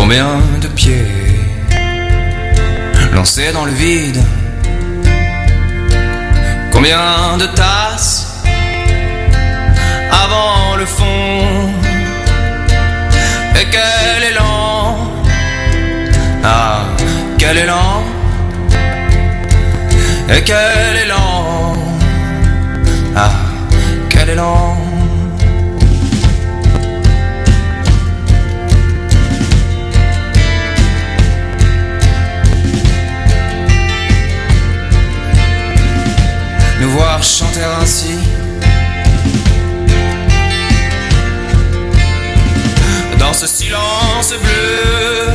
Combien de pieds lancés dans le vide? Combien de tasses avant le fond? Et quel élan, ah, quel élan, et quel élan, ah, quel élan. Nous voir chanter ainsi, dans ce silence bleu.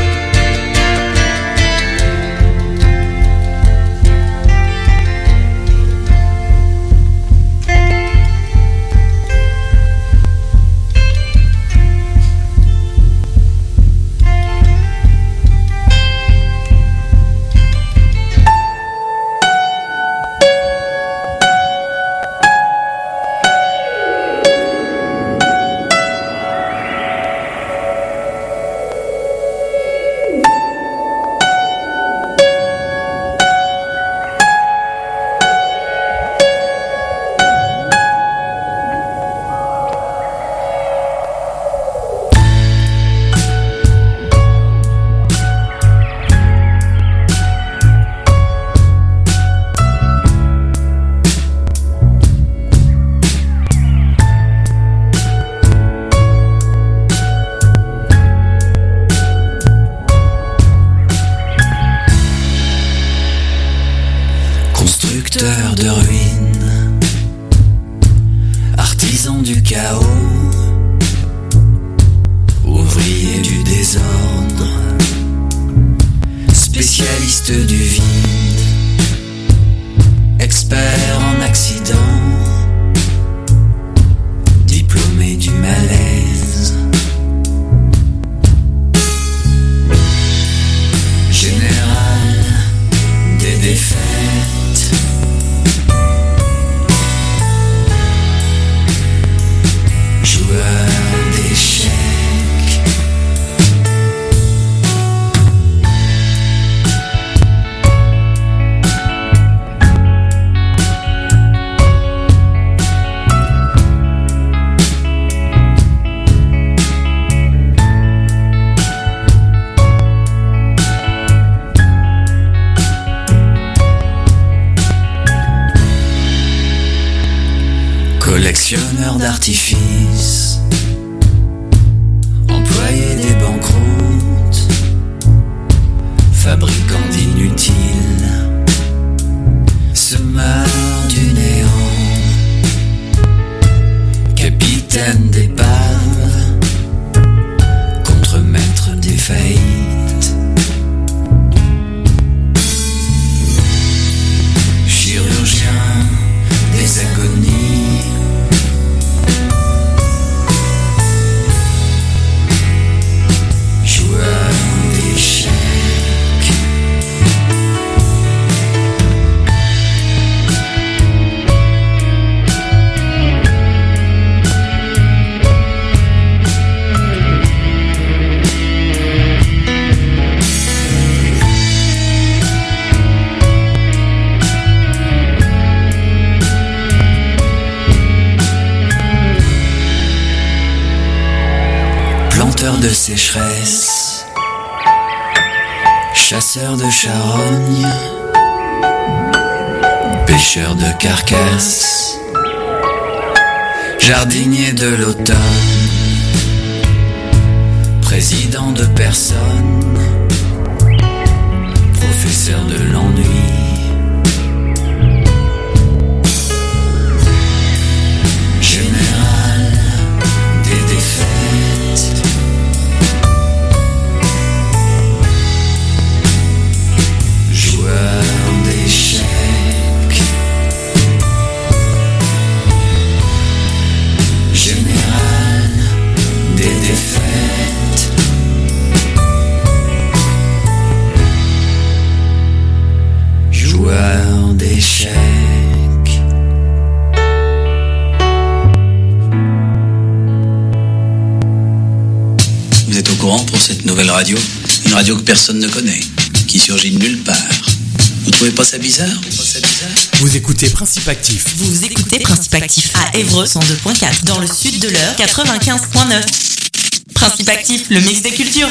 Constructeur de ruines, artisan du chaos, ouvrier du désordre, spécialiste du vide, expert en accident, diplômé du malaise, général des défaites. Collectionneur d'artifices, employé des banqueroutes, fabricant d'inutiles, semeur du néant, capitaine d'épave, contremaître des faillites, chirurgien des agonies, planteur de sécheresse, chasseur de charognes, pêcheur de carcasses, jardinier de l'automne, président de personne, professeur de l'ennui. cette nouvelle radio. Une radio que personne ne connaît, qui surgit de nulle part. Vous trouvez pas ça bizarre? Vous écoutez Principe Actif. Vous écoutez Principe Actif à Évreux 102.4, dans le sud de l'Eure 95.9. Principe Actif, le mix des cultures.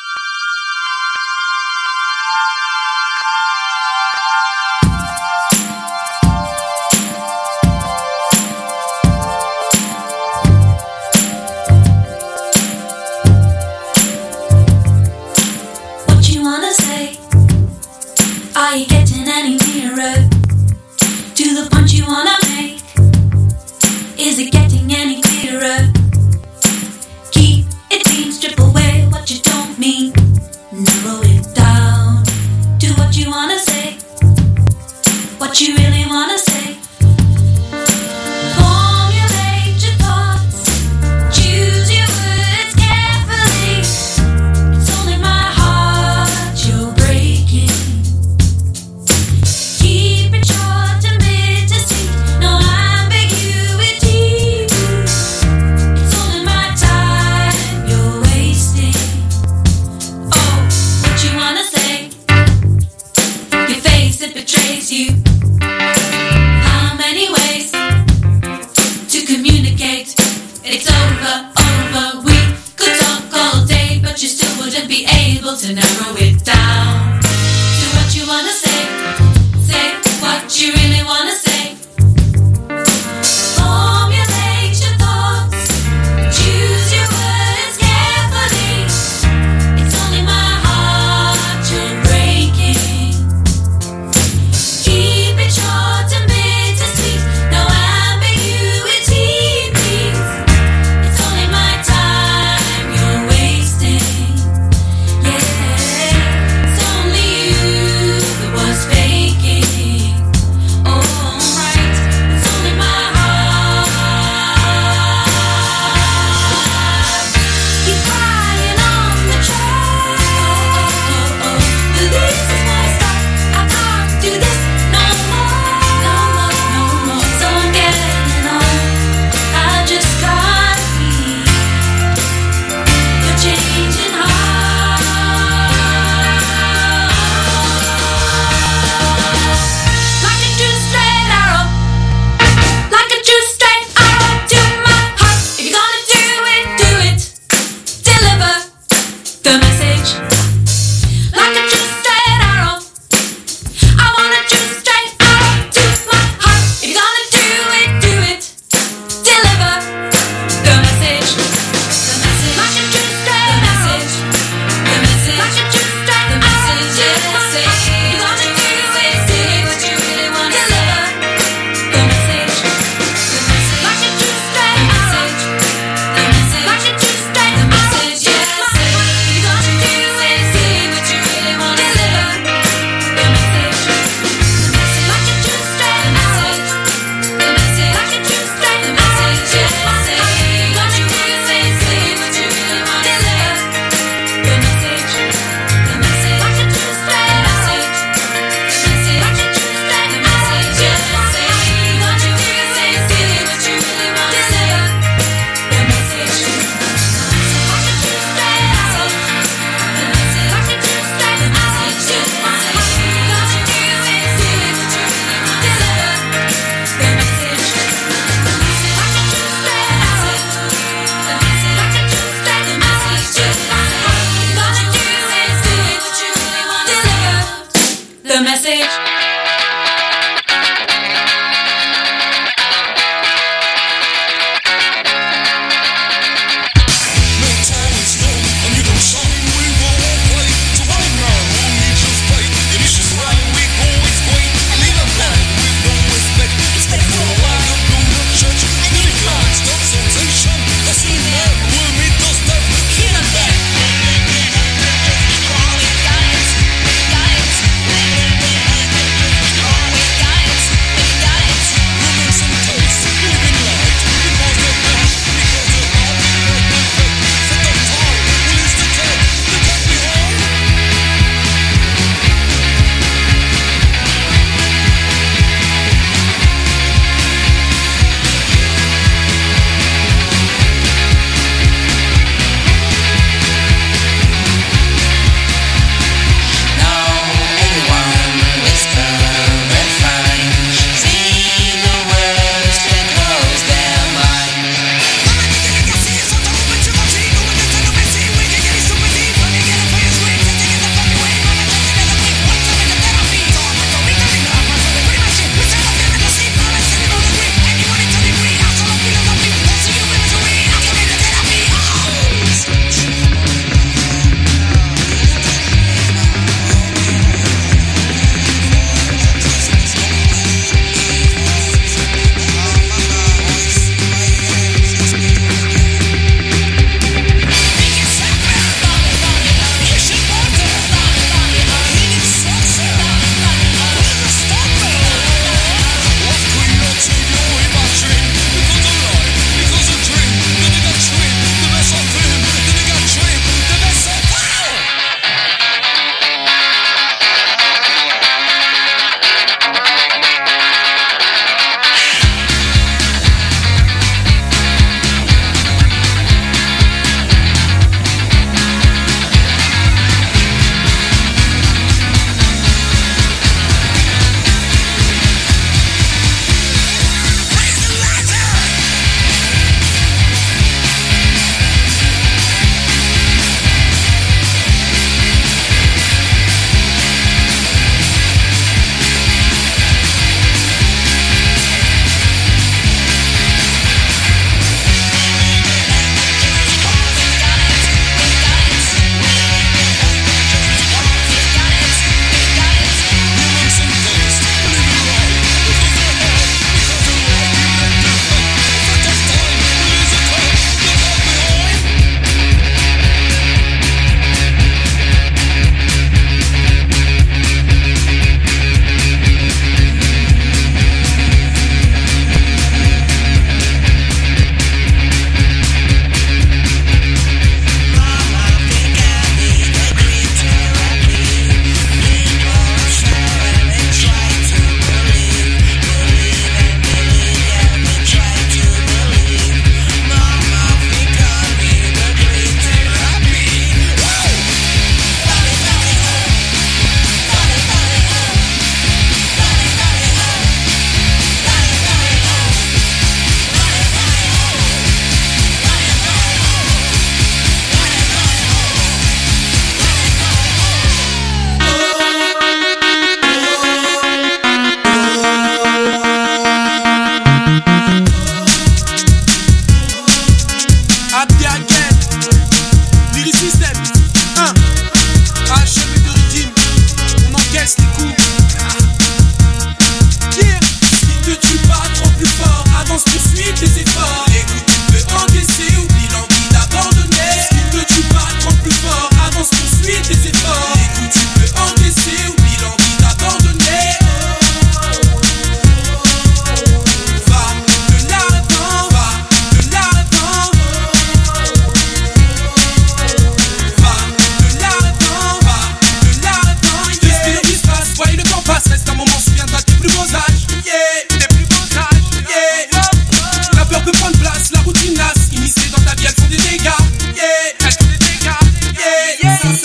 Are you getting any nearer to the point you wanna make? Is it getting any clearer? Keep it clean, strip away what you don't mean. Narrow it down to what you wanna say, what you really wanna say. Formulate your thoughts, choose your words carefully. It's only my heart you're breaking. Keep it short and bittersweet, no ambiguity. It's only my time you're wasting. Oh, what you wanna say? Your face, it betrays you. How many ways to communicate? It's over. We could talk all day, but you still wouldn't be able to narrow it down to what you wanna say. Say what you really wanna say. Formulate your thoughts, choose your words carefully. It's only my heart you're breaking. Keep it short and bittersweet, no ambiguity, please. It's only my time you're wasting. Yeah, it's only you that was faking. Oh, right, it's only my heart. You're crying on the track. But this is my stop. I can't do this no more. So I'm getting on. I just can't breathe. You're changing heart. Like a true straight arrow. Like a true straight arrow to my heart. If you're gonna do it. Deliver the message. Like a true straight arrow. I want a true straight arrow to my heart. If you're gonna do it. Deliver the message. Like a true straight message. The message. Like a true straight the message. Yeah, say if you're gonna do what you really want to deliver the message. Like a true straight message. The message. Like a true straight the message. Yeah, say if you're gonna do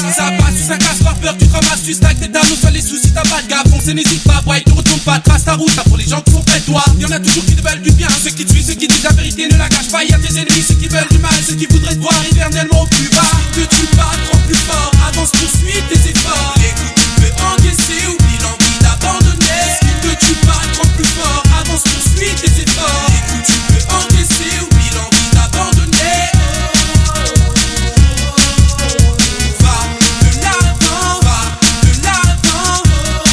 Ça passe, ça casse par peur, tu te ramasses, tu stagnes, t'es down, soit les soucis, t'as pas de gaffe, foncez, n'hésite pas, boy, te retourne pas, trace ta route, ça pour les gens qui sont près de toi. Y'en a toujours qui te veulent du bien, ceux qui te suivent, ceux qui disent la vérité, ne la cachent pas, y'a tes ennemis, ceux qui veulent du mal, ceux qui voudraient te voir éternellement au plus bas. Que tu battes, trop plus fort, avance, poursuis tes efforts. Les coups que tu peux encaisser, oublie l'envie d'abandonner. Que tu battes, trop plus fort, avance, poursuis tes efforts. Les coups que tu peux encaisser, oublie l'envie d'abandonner. Va de l'avant, va de l'avant.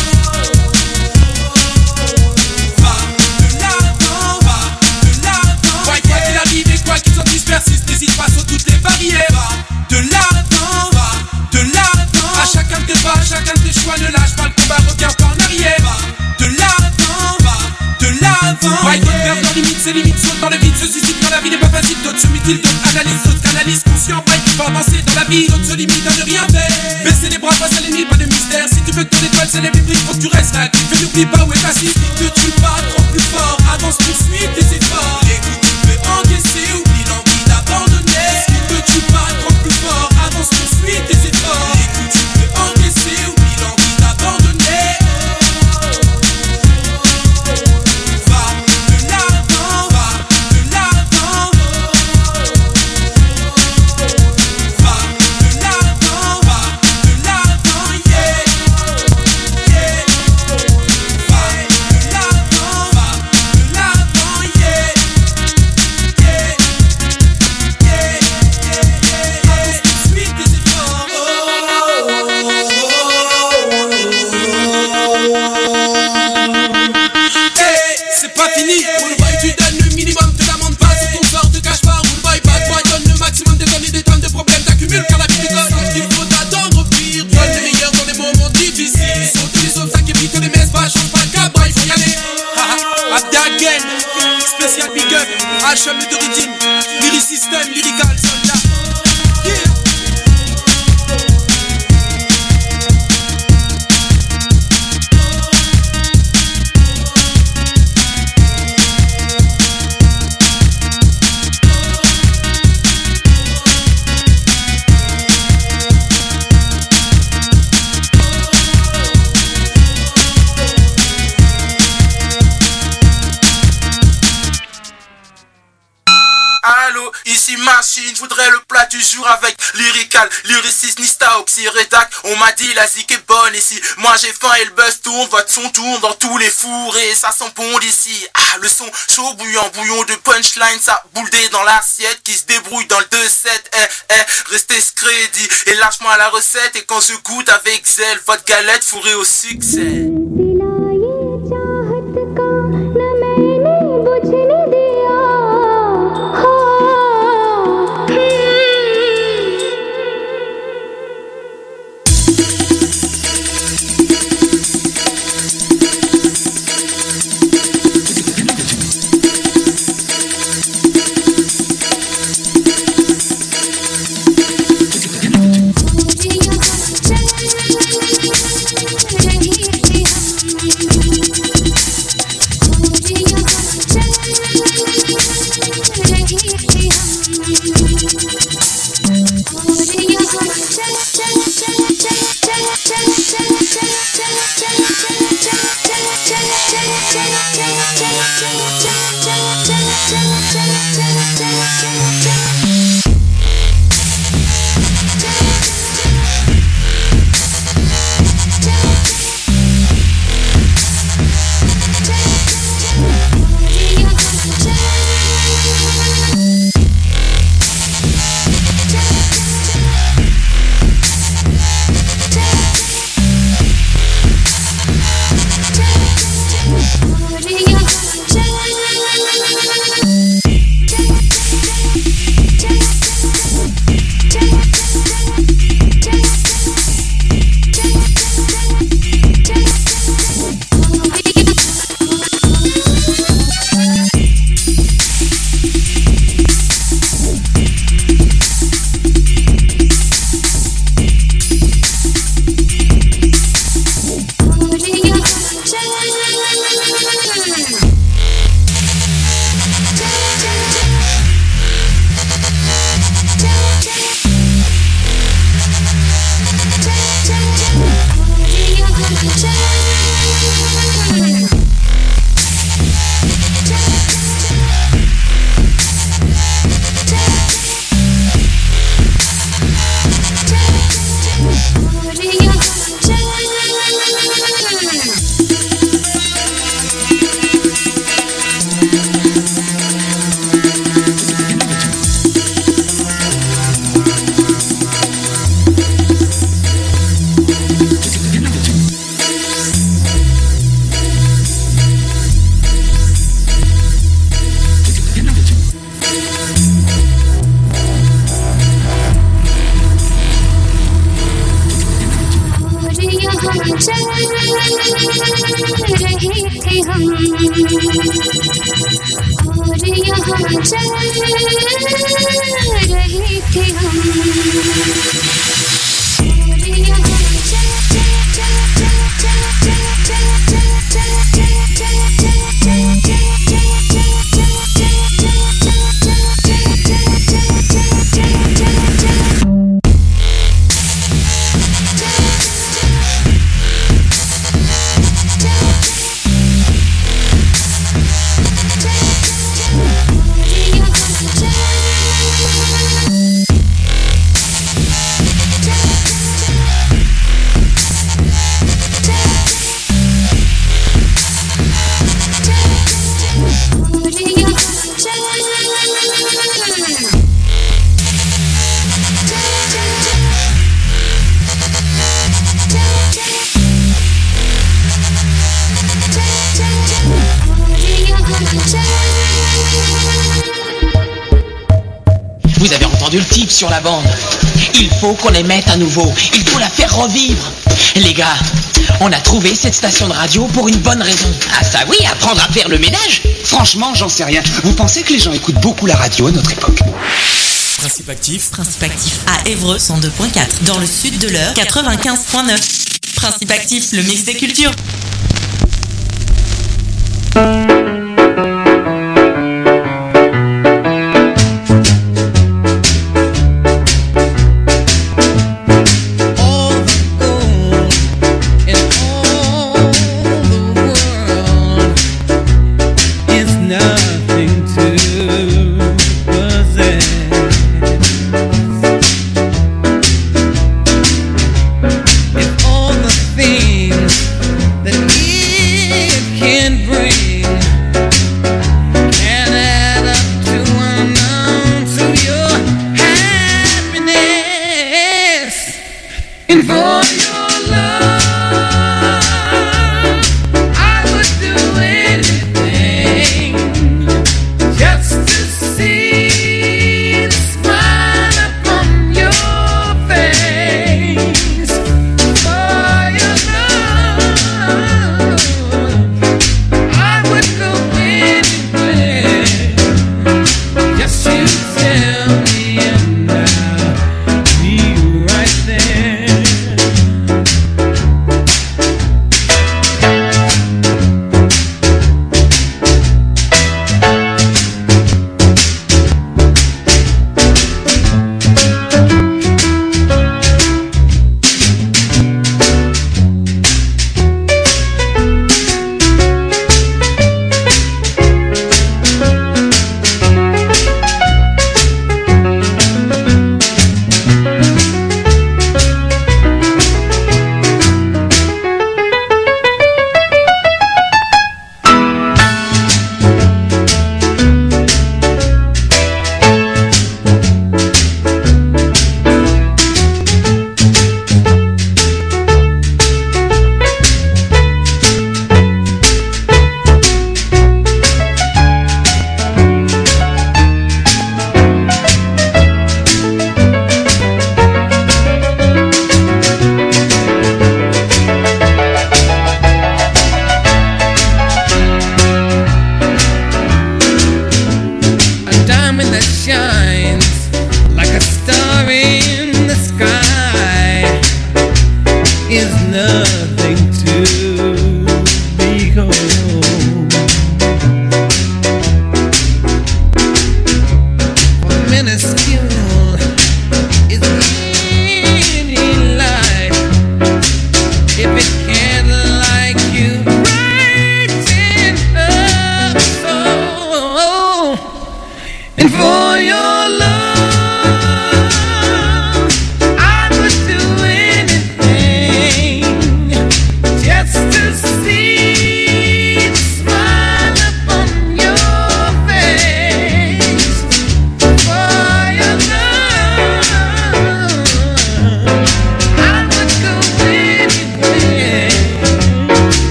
Va de l'avant, va de l'avant. Quoi qu'il arrive et quoi qu'ils s'en dispersent, n'hésite pas sur toutes les barrières. Va de l'avant, va de l'avant. À chacun de tes pas, chacun de tes choix, ne lâche pas le combat, regarde pas en arrière. Va de l'avant, va de l'avant. Ouais, d'autres perdent leurs limites, ses limites sautent dans le vide, se suicident quand la vie n'est pas facile, d'autres se mutilent, d'autres analysent, d'autres canalisent, conscients, ouais, pour avancer dans la vie, d'autres se limitent à ne rien faire. Baisser les bras face à l'ennemi, pas de mystère. Si tu veux que ton étoile s'élève les prix, faut que tu restes actif. Mais n'oublie pas où est ta ciste, que tu bats trop plus fort, avance, poursuis tes efforts. Les coups que tu peux encaisser, oublie l'envie d'abandonner. Que tu bats trop plus fort, avance, poursuis tes efforts. Les coups que tu peux encaisser, oublie l'envie d'abandonner. Va de l'avant, va de l'avant. Va de l'avant, va de l'avant, yeah, yeah. Va de l'avant, va de l'avant, yeah, yeah, yeah, yeah. Avance, poursuis tes efforts. Hey, c'est pas fini. Roule boy, tu donnes le minimum, te l'amende pas sur ton sort, te cache pas. Roule boy, bad boy, donne le maximum de tonnes et des tonnes de problèmes t'accumules car la vie te donne ce qu'il faut t'attendre au pire. Donne le meilleur dans les moments difficiles. Saute les obstacles, évite les messes, pas change pas le cap, boy, faut y aller. Abda again, spécial big up, HM d'origine, Lyric System, lyrical soldat. Yeah. Allô, ici Machine, je voudrais le plat du jour avec lyrical, lyriciste, Nista, Oxy, Rédac. On m'a dit la zik est bonne ici. Moi j'ai faim et le buzz tourne, votre son tourne dans tous les fours et ça sent bon d'ici. Ah, le son chaud bouillant, bouillon de punchline, ça bouledé dans l'assiette qui se débrouille dans le 2-7. Restez ce crédit et lâche-moi la recette et quand je goûte avec zèle, votre galette fourrée au succès. Hey, चल रहे थे हम और यहाँ चल रहे थे हम और यहाँ Vous avez entendu le type sur la bande. Il faut qu'on les mette à nouveau. Il faut la faire revivre. Les gars, on a trouvé cette station de radio pour une bonne raison. Ah ça oui, apprendre à faire le ménage. Franchement, j'en sais rien. Vous pensez que les gens écoutent beaucoup la radio à notre époque? Principe actif. Principe actif à Évreux 102.4. Dans le sud de l'Eure 95.9. Principe actif, le mix des cultures.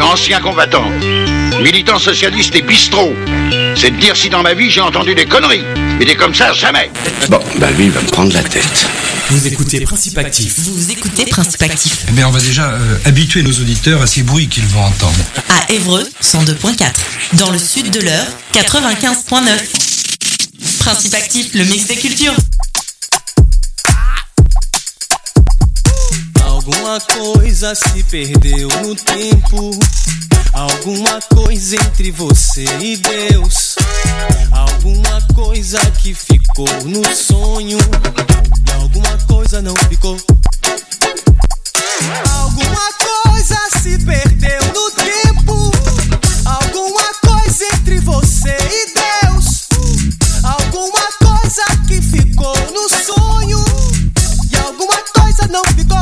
ancien combattant, militant socialiste et bistrot. C'est de dire si dans ma vie j'ai entendu des conneries. Mais des comme ça, jamais. Bon, bah lui, il va me prendre la tête. Vous écoutez Principe Actif. Vous écoutez Principe Actif. Eh bien, on va déjà habituer nos auditeurs à ces bruits qu'ils vont entendre. À Évreux, 102.4. Dans le sud de l'Eure, 95.9. Principe Actif, le mix des cultures. Alguma coisa se perdeu no tempo. Alguma coisa entre você e Deus. Alguma coisa que ficou no sonho e alguma coisa não ficou. Alguma coisa se perdeu no tempo. Alguma coisa entre você e Deus. Alguma coisa que ficou no sonho e alguma coisa não ficou.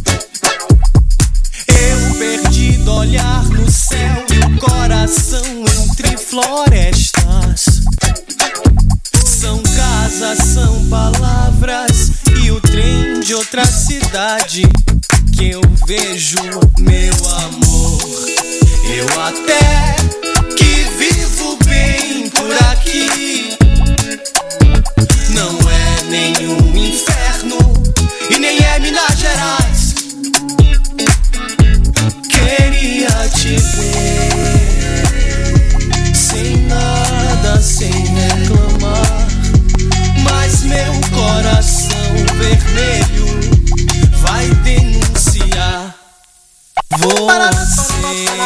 Eu perdido olhar no céu e o coração entre florestas. São casas, são palavras e o trem de outra cidade que eu vejo, meu amor. Eu até que vivo bem por aqui. Não é nenhum inferno e nem é Minas Gerais. Queria te ver sem nada, sem reclamar, mas meu coração vermelho vai denunciar você.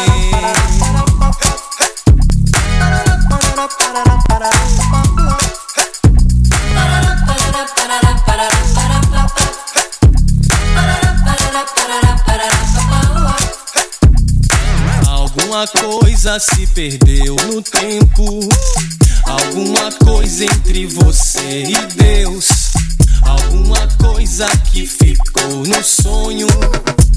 Alguma coisa se perdeu no tempo. Alguma coisa entre você e Deus. Alguma coisa que ficou no sonho